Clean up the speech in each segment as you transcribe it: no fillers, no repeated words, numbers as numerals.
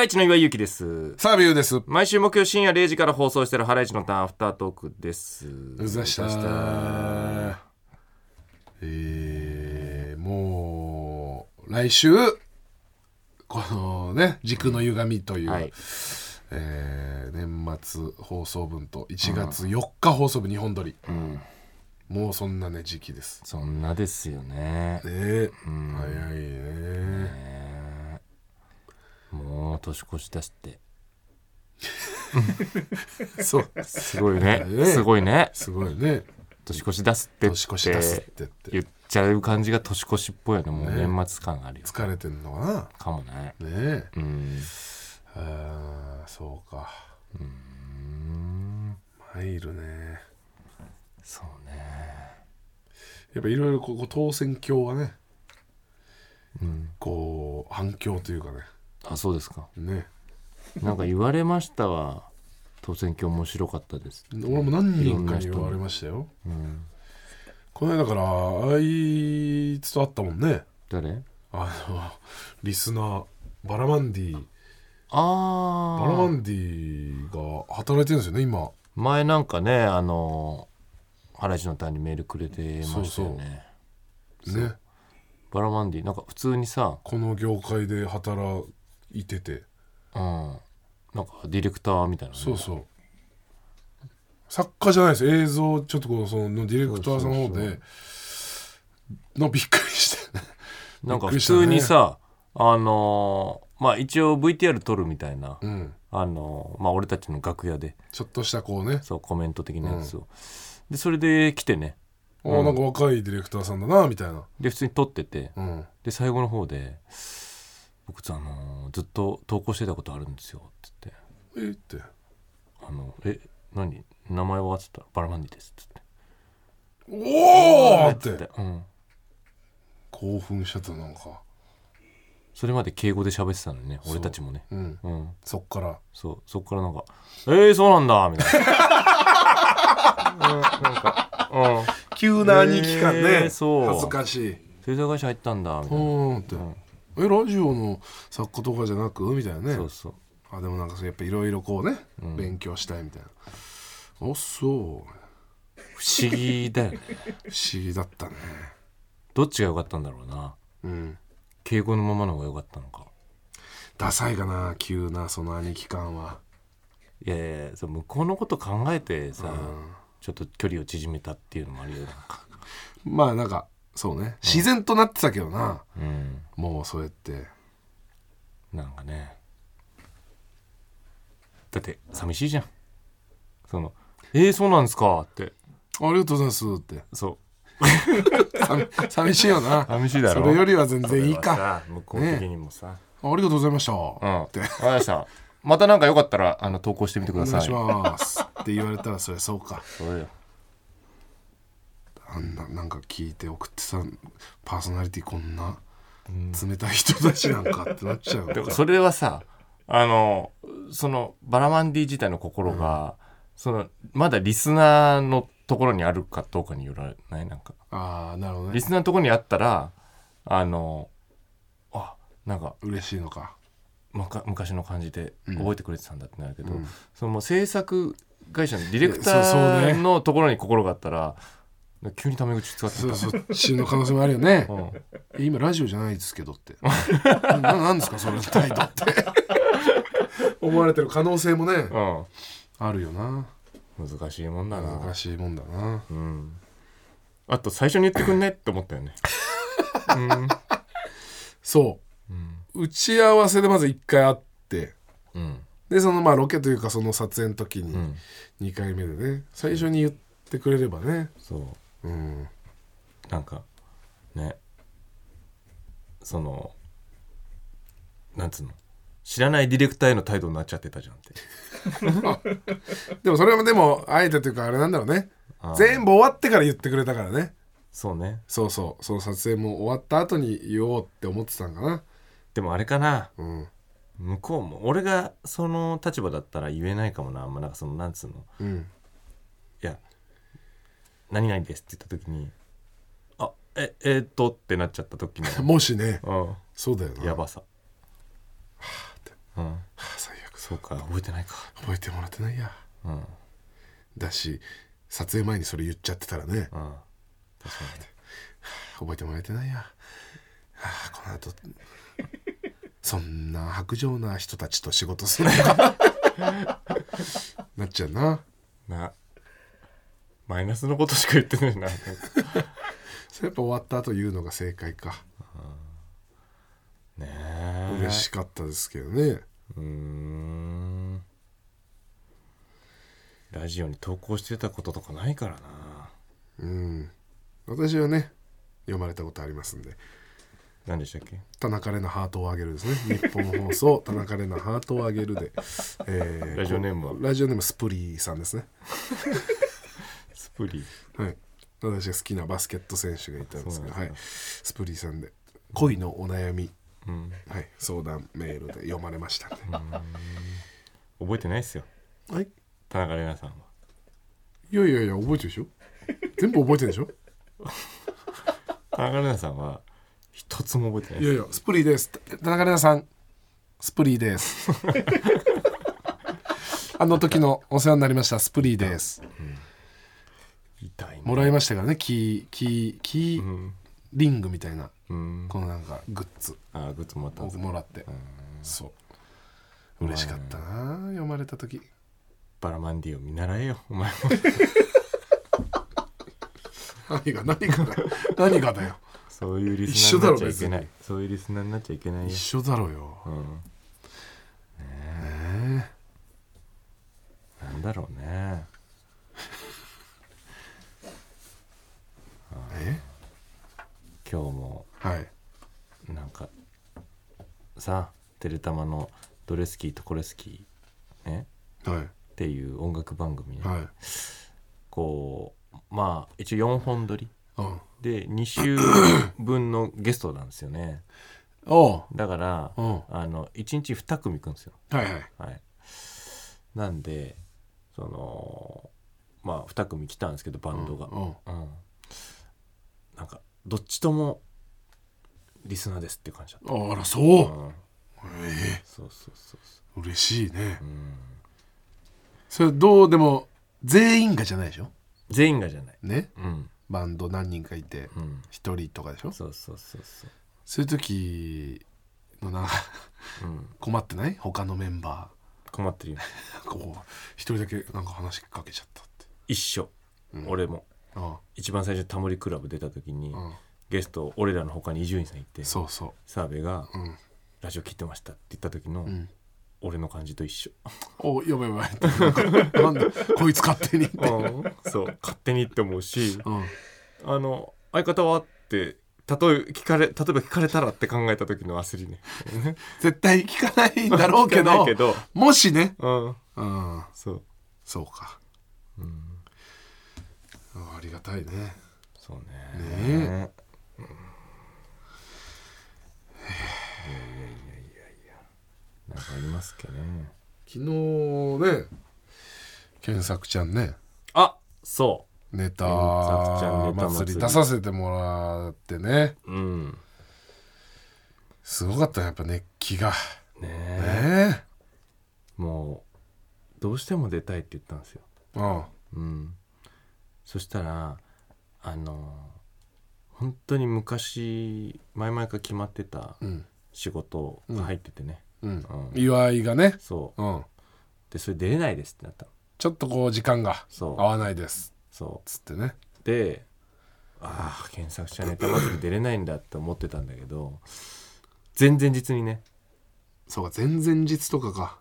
ライチの岩井ゆきです。 サービューです。 毎週木曜深夜0時から放送しているハライチのターンアフタートークです。 うざしたもう来週このね時空の歪みという、 はい年末放送分と1月4日放送分2本撮り、もうそんなね時期です。 そんなですよね。 早いね。 もう年越しだしてそうすごいねすごいねすごいね。 年越し出すって年越し出すって言っちゃう感じが年越しっぽいよね。もう年末感があるよ。 疲れてんのかな。 かもね。 ねそうか。入るね。 そうね。 やっぱいろいろここ当選鏡はね、こう反響というかね。 あ、そうですか。 ね。 なんか言われましたわ。当選挙面白かったですって。 俺も何人かに言われましたよ。この間からあいつと会ったもんね。 誰？ リスナーバラマンディ。バラマンディが働いてるんですよね今。 前なんかねハライチのターンにメールくれてましたよね。 そうね。 バラマンディなんか普通にさ、 この業界で働いてて、 なんかディレクターみたいな、ね、 そう作家じゃないです。映像ちょっとこうそのディレクターさんの方でのびっくりしてなんか普通にさ、まあ一応 VTR 撮るみたいな、まあ俺たちの楽屋でちょっとしたこうね、 そうコメント的なやつを、でそれで来てね、 なんか若いディレクターさんだなみたいなで普通に撮ってて、で最後の方で僕ずっと投稿してたことあるんですよって言って何名前はって言ったらバラマンディですって言っておーって、興奮しちゃった。なんかそれまで敬語で喋ってたのにね、俺たちもね、 そっからなんかそうなんだみたいななんか、 急な兄貴感ね、 そう恥ずかしい。 制作会社入ったんだみたいなって、 ラジオの作家とかじゃなくみたいなね。 そうでもなんかやっぱいろいろこうね、勉強したいみたいな。そう不思議だよね不思議だったね。 どっちが良かったんだろうな。敬語のままの方が良かったのか。 ダサいかな、急なその兄貴感は。 いやそう向こうのこと考えてさ、ちょっと距離を縮めたっていうのもあるよ。なんかまあなんかそうね、自然となってたけどな、もうそうやってなんかね。だって寂しいじゃん。そうなんですかって、 ありがとうございますって。 そう寂しいよな。 寂しいだろ。 それよりは全然いいか。 向こう的にもさ、 ありがとうございましたって。 わかりました。またなんかよかったら投稿してみてください。 お願いしますって言われたらそれそうか。 そうよ。 なんか聞いて送ってさ、パーソナリティこんな冷たい人たちなんかってなっちゃう。 でもそれはさ、そのバラマンディ自体の心が、まだリスナーのところにあるかどうかによらない。なんかなるほどね。 リスナーのところにあったらなんか嬉しいのか、 昔の感じで覚えてくれてたんだってなるけど、その制作会社のディレクターのところに心があったら、急にタメ口使ってた。 そっちの可能性もあるよね。今ラジオじゃないですけどってなんですかそれの態度って思われてる可能性もね、あるよな。 難しいもんだな。 難しいもんだな。 あと最初に言ってくんねって思ったよね。 そう、打ち合わせでまず1回会って、でそのロケというかその撮影の時に2回目でね、最初に言ってくれればね。 なんかね、なんつうの、知らないディレクターへの態度になっちゃってたじゃんってでもそれはでもあえてというかあれなんだろうね、全部終わってから言ってくれたからね。 そうね。 その撮影も終わった後に言おうって思ってたんかな。 でもあれかな、向こうも俺がその立場だったら言えないかもな。あんまなんかなんつうの、いや何々ですって言った時にってなっちゃった時のもしね、そうだよな。 やばさ。 最悪。 そうか、覚えてないか。 覚えてもらってないや、だし撮影前にそれ言っちゃってたらね、確かに覚えてもらえてないや、この後そんな薄情な人たちと仕事するのかなっちゃうな。 マイナスのことしか言ってないな。 それやっぱ終わった後言うのが正解か。 ねえ、 嬉しかったですけどね。 ラジオに投稿してたこととかないからな。 私はね読まれたことありますんで。 何でしたっけ？ 田中玲奈ハートをあげるですね。日本放送田中玲奈ハートをあげるで、 ラジオネームは？ ラジオネームスプリーさんですね。 スプリー、 はい、私が好きなバスケット選手がいたんですけど、はい、スプリーさんで恋のお悩み、はい、相談メールで読まれましたね。 覚えてないっすよ、 はい、 田中玲奈さんは。 いや覚えてるでしょ。全部覚えてるでしょ。 田中玲奈さんは一つも覚えてないです。 いやスプリーです。田中玲奈さんスプリーですあの時のお世話になりましたスプリーです、 痛いね。 もらいましたからね、キーリングみたいな、このなんかグッズグッズもらったんですか？ もらって、そう嬉しかったな、読まれた時。 バラマンディを見習えよお前も。 何がだよ。 そういうリスナーになっちゃいけない。そういうリスナーになっちゃいけないよ。 一緒だろうよ。 なんだろうね。今日もなんかさ、テレタマのドレスキーとコレスキーね、っていう音楽番組ね、こうまあ一応4本撮りで2週分のゲストなんですよね。だから1日2組行くんですよ。なんでそのまあ2組来たんですけど、バンドが、なんかどっちともリスナーですっていう感じだった。 あらそう、 そう嬉しいね、それどうでも全員がじゃないでしょ。 全員がじゃないね、バンド何人かいて1人とかでしょ。そういう時のなんか困ってない？他のメンバー困ってるよ。 こう一人だけなんか話しかけちゃったって。 一緒、俺も一番最初タモリクラブ出た時に、ゲスト俺らの他に伊集院さんいて、澤部が、ラジオ切ってましたって言った時の、俺の感じと一緒。 やばいなんでこいつ勝手にってそう勝手にって思うし、相方はって例えば聞かれたらって考えた時の焦りね。 絶対聞かないんだろうけどもしね、そうか、ありがたいね。 そうね。なんかありますっけね。 昨日ね、検索ちゃんね、 そうネタ祭り出させてもらってね、すごかったね、やっぱ熱気がね。 もうどうしても出たいって言ったんですよ。そしたら本当に前々から決まってた仕事が入っててね、 岩井がね、 でそれ出れないですってなったの。 ちょっとこう時間が合わないですつってね。 で検索者ネタ祭り出れないんだって思ってたんだけど、前々日にね。 そうか、前々日とかか。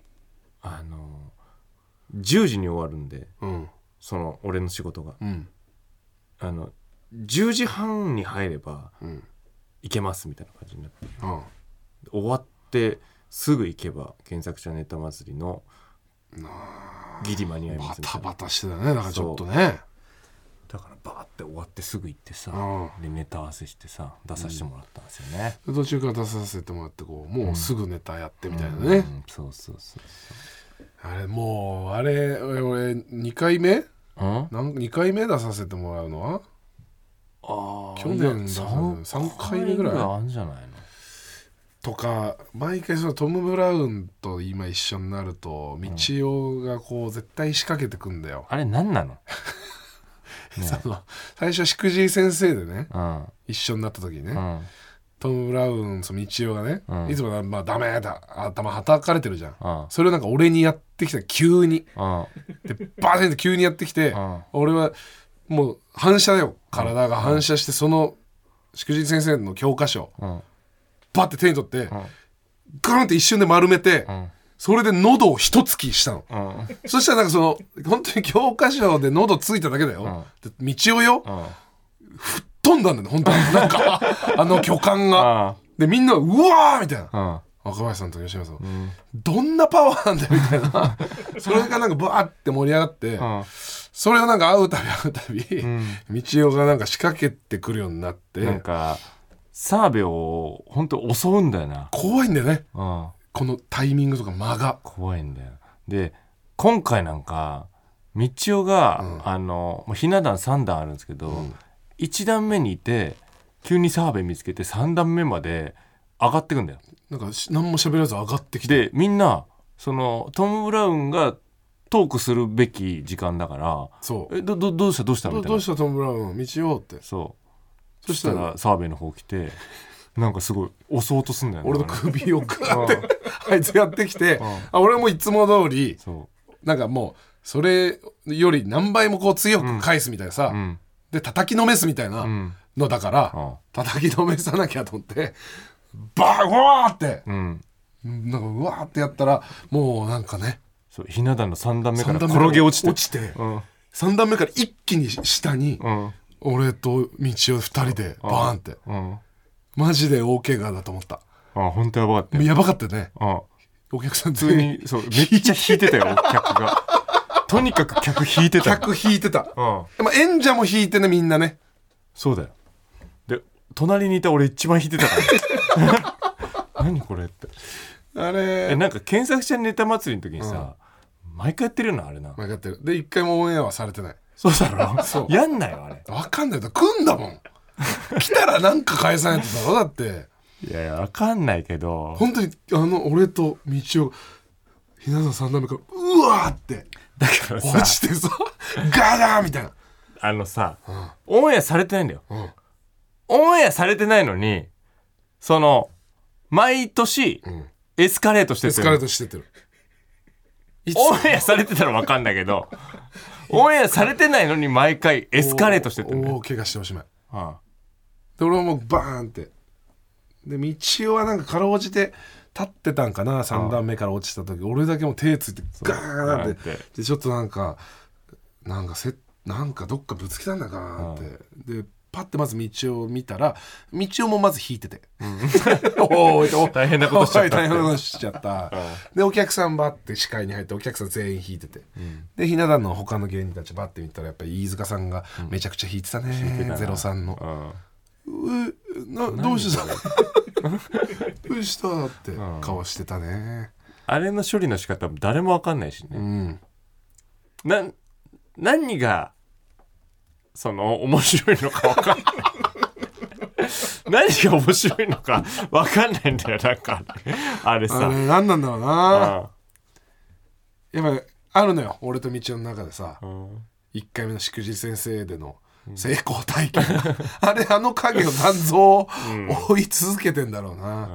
10時に終わるんで、その俺の仕事が、10時半に入れば行けますみたいな感じになって、終わってすぐ行けば検索者ネタ祭りのギリ間に合いますみたいな。 バタバタしてたね。だからちょっとね、 だからバーって終わってすぐ行ってさ、でネタ合わせしてさ出させてもらったんですよね。 途中から出させてもらってもうすぐネタやってみたいなね。あれもう俺2回目2回目出させてもらうのは去年3回目ぐらいあるんじゃないの？ とか毎回そのトム・ブラウンと今一緒になると道夫がこう絶対仕掛けてくんだよ、 あれ何なのね、最初しくじり先生でね、一緒になった時にね、トム・ブラウン、その道夫がね、いつもまあダメだ頭はたかれてるじゃん、それをなんか俺にやってきた急に、でバーンって急にやってきて、俺はもう反射だよ、体が反射して、そのしくじり先生の教科書、バッて手に取って、ガーンって一瞬で丸めて、それで喉を一突きしたの、そしたらなんかその本当に教科書で喉ついただけだよ、道夫よ、吹っ飛んだんだよ本当になんかあの巨漢が、でみんなうわーみたいな、若林さんと吉野さん、どんなパワーなんだよみたいなそれがなんかバーって盛り上がって、それをなんか会うたび、道夫がなんか仕掛けてくるようになって、 なんか澤部を本当襲うんだよな。 怖いんだよね、このタイミングとか間が怖いんだよ。で今回なんか道夫が、ひな壇3段あるんですけど、1段目にいて急に澤部見つけて3段目まで上がってくんだよ。 なんか何も喋らず上がってきて、 でみんなそのトム・ブラウンがトークするべき時間だから、そうどうしたみたいな、 どうしたトム・ブラウン道夫って、 そしたら澤部の方来てなんかすごい襲おうとすんだよね、 俺の首をガーってあいつやってきて、俺もいつも通りなんかもうそれより何倍もこう強く返すみたいなさ、で叩きのめすみたいなのだから、叩きのめさなきゃと思ってバーうわーって、なんかうわーってやったらもうなんかね、 ひな壇の3段目から転げ落ちて、 3段目から一気に下に、俺と道夫2人でバーンって、マジで大怪我だと思った。 本当やばかったよ。 やばかったよね。お客さん普通にめっちゃ引いてたよ客がとにかく客引いてた。 客引いてた。でも演者も引いてね、みんなね。 そうだよ。で隣にいた俺一番引いてたから何これって。あれなんか検索者ネタ祭りの時にさ、毎回やってるよなあれな。 毎回やってる。で一回もオンエアはされてない。 そうだろそうやんないよあれ。 分かんないと来んだもん来たらなんか返さないとだろだって。 いや分かんないけど本当に俺と道夫ひなさん3段目からうわーってだからさ落ちてさガラーみたいなオンエアされてないんだよ、オンエアされてないのにその毎年、エスカレートしてってる。 エスカレートしてってる。 オンエアされてたら分かんないけどオンエアされてないのに毎回エスカレートしてってる、 大怪我しておしまい、で俺はもうバーンってで道夫はなんかかろうじて立ってたんかな、3段目から落ちた時俺だけも手ついてガーンってでちょっとなんかどっかぶつけたんだかなってでパッてまず道を見たら道夫もまず引いてて、おー大変なことしちゃった大変なことしちゃった、でお客さんバッて視界に入ってお客さん全員引いてて、でひな壇の他の芸人たちバッて見たらやっぱり飯塚さんがめちゃくちゃ引いてたね、03の、どうしたどうしたって顔してたね、 あれの処理の仕方も誰も分かんないしね、何がその面白いのか分かんない何が面白いのか分かんないんだよ。なんかあれさ何なんだろうな、やっぱりあるのよ俺と道夫の中でさ、1回目のしくじり先生での成功体験、あの影を残像を追い続けてんだろうな、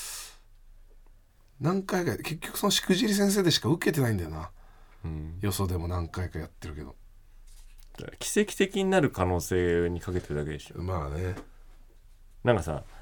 何回か結局そのしくじり先生でしか受けてないんだよな、よそでも何回かやってるけど奇跡的になる可能性にかけてるだけでしょ。 まあね、 なんかさ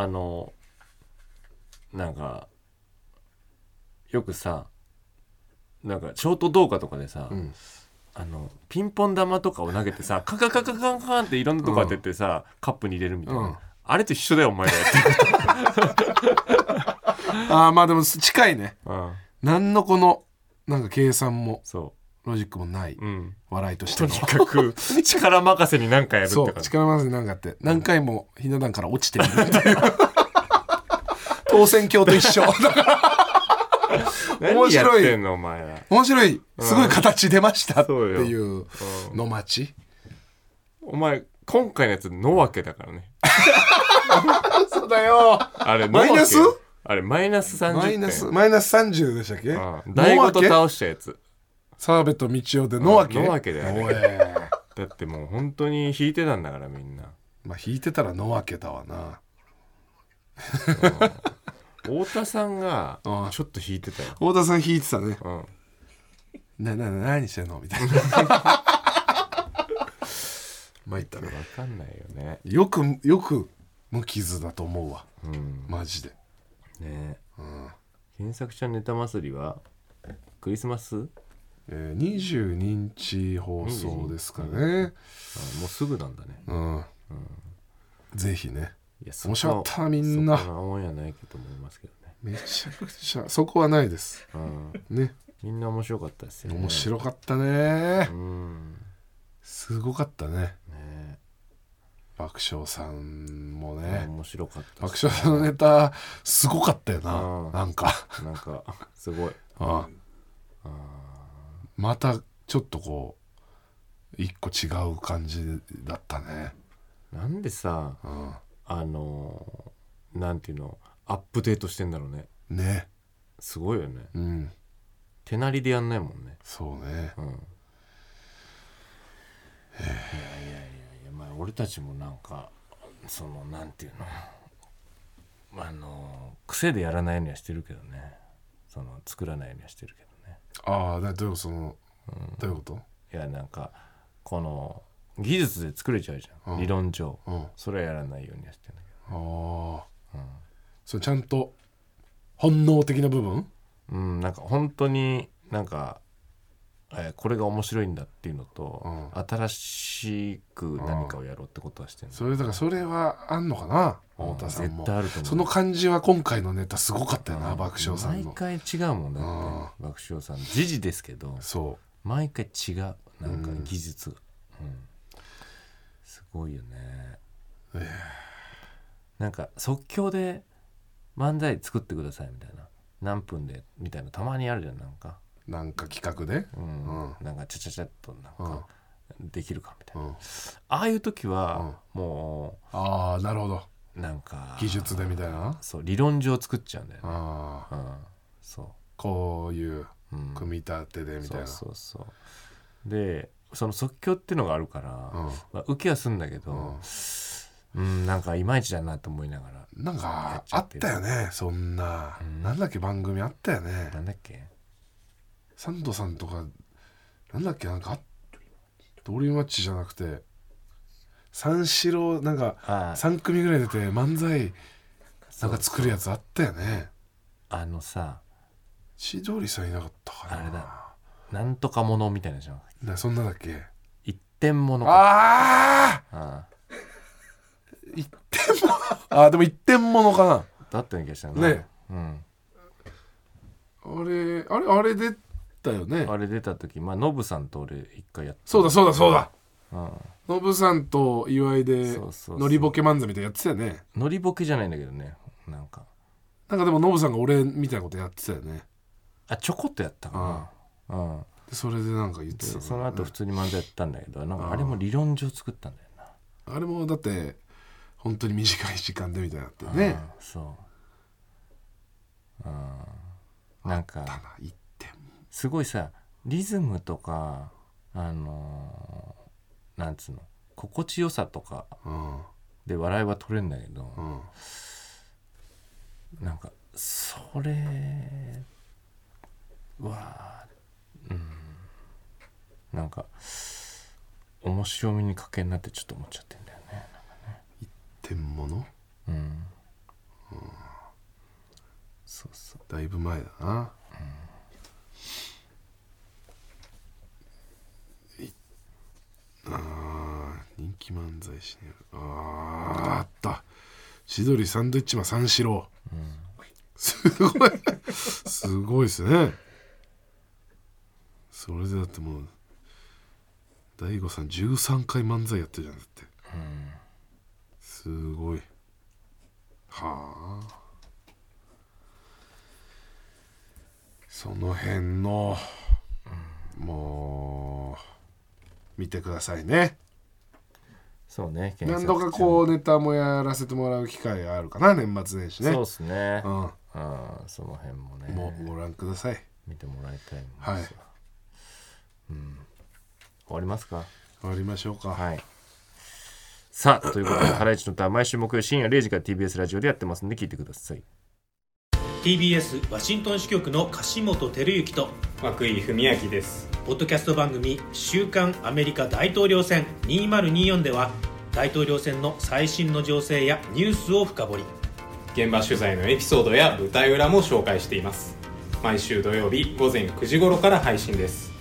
なんかよくさなんかショート動画とかでさ、ピンポン玉とかを投げてさカカカカカカンっていろんなとこ当ててさ、カップに入れるみたいな、あれと一緒だよお前らやってるまあでも近いね、何のこのなんか計算もロジックもない、笑いとしてのとにかく力任せに何かやるってそう力任せに何かやって何回もひな壇から落ちてみるっていう当選鏡と一緒面白いのお前ら面白いすごい形出ましたっていうの町、 お前今回のやつのわけだからねそうだよあれマイナスあれマイナス30点マイナス30でしたっけ？ 大ごと倒したやつ。 澤部と道夫で野分け。 野分けだよね。だってもう本当に引いてたんだからみんな。 まあ引いてたら野分けだわな。 太田さんがちょっと引いてたよ。 太田さん引いてたね。何してんのみたいな。参ったね。 分かんないよね。 よく無傷だと思うわ、マジでね。原作ちゃんネタ祭りはクリスマス、 22日放送ですかね。 もうすぐなんだね。 ぜひね。面白かったみんな。 そこはオンエアないと思いますけどね。 めちゃくちゃそこはないです、ね。 みんな面白かったですよね。 面白かったね。すごかったね。爆笑さんもね、 面白かった。 爆笑さんのネタすごかったよな。なんかすごい。 またちょっとこう一個違う感じだったね。 なんでさ、なんていうの、アップデートしてんだろうね。 ね。 すごいよね。手なりでやんないもんね。 そうね。 いや、まあ俺たちもなんかそのなんていうの、癖でやらないようにはしてるけどね。その作らないようにはしてるけどね。 どういうこと？ いやなんかこの技術で作れちゃうじゃん、理論上、それはやらないようにはしてるんだけど。 それちゃんと本能的な部分？ なんか本当になんかこれが面白いんだっていうのと、新しく何かをやろうってことはしてるの。 それだからそれはあんのかな、太田さんも。 絶対あると思う。 その感じは今回のネタすごかったよな、爆笑さんの。 毎回違うもんだって、爆笑さん時事ですけど、毎回違う、なんか技術が、すごいよね。なんか即興で漫才作ってくださいみたいな、何分でみたいなたまにあるじゃん。 なんか企画で、 なんかちゃちゃちゃっとなんかできるかみたいな、ああいう時はもう、 なるほど、 なんか技術でみたいな、 そう理論上作っちゃうんだよね。そうこういう組み立てでみたいな、 そうでその即興っていうのがあるから、受けはするんだけど、なんかいまいちだなと思いながら。 なんかあったよね、そんな、なんだっけ番組あったよね。 なんだっけ、 サンドさんとかなんだっけ、なんかドリームマッチじゃなくて三四郎なんか3組ぐらい出て漫才なんか作るやつあったよね。千鳥さんいなかったかな。 あれだ、なんとかものみたいなじゃん。 そんなだっけ。 一点ものか。一点ものでも一点ものかな。 だったような気がしたね。 あれ出たよね。 あれ出た時、ノブさんと俺一回やった。 そうだ、ノブさんと岩井でノリボケ漫才みたいなやってたよね。 ノリボケじゃないんだけどね、なんかでもノブさんが俺みたいなことやってたよね。 ちょこっとやったかな。 でそれでなんか言ってた、 その後普通に漫才やったんだけど、なんかあれも理論上作ったんだよな。 あれもだって本当に短い時間でみたいなってね。 なんかすごいさ、リズムとかなんつうの、心地よさとかで笑いは取れるんだけど、なんかそれはなんか面白みに欠けになってちょっと思っちゃってんだよね。 一点もの、 そうだいぶ前だな。人気漫才師ね。あった、千鳥サンドイッチマン三四郎、すごいですね。それでだってもう大悟さん13回漫才やってるじゃん。だって、すごい。その辺の、もう見てくださいね。 そうね、 何度かこうネタもやらせてもらう機会があるかな、年末年始ね。 そうですね。 その辺もねもうご覧ください。 見てもらいたいもんです。はい、終わりますか。 終わりましょうか。 はい。さあということでハライチのターン毎週木曜深夜0時から TBS ラジオでやってますんで聞いてください。 TBS ワシントン支局の樫本照之と涌井文明です。 ポッドキャスト番組週刊アメリカ大統領選2024では大統領選の最新の情勢やニュースを深掘り、 現場取材のエピソードや舞台裏も紹介しています。毎週土曜日午前9時頃から配信です。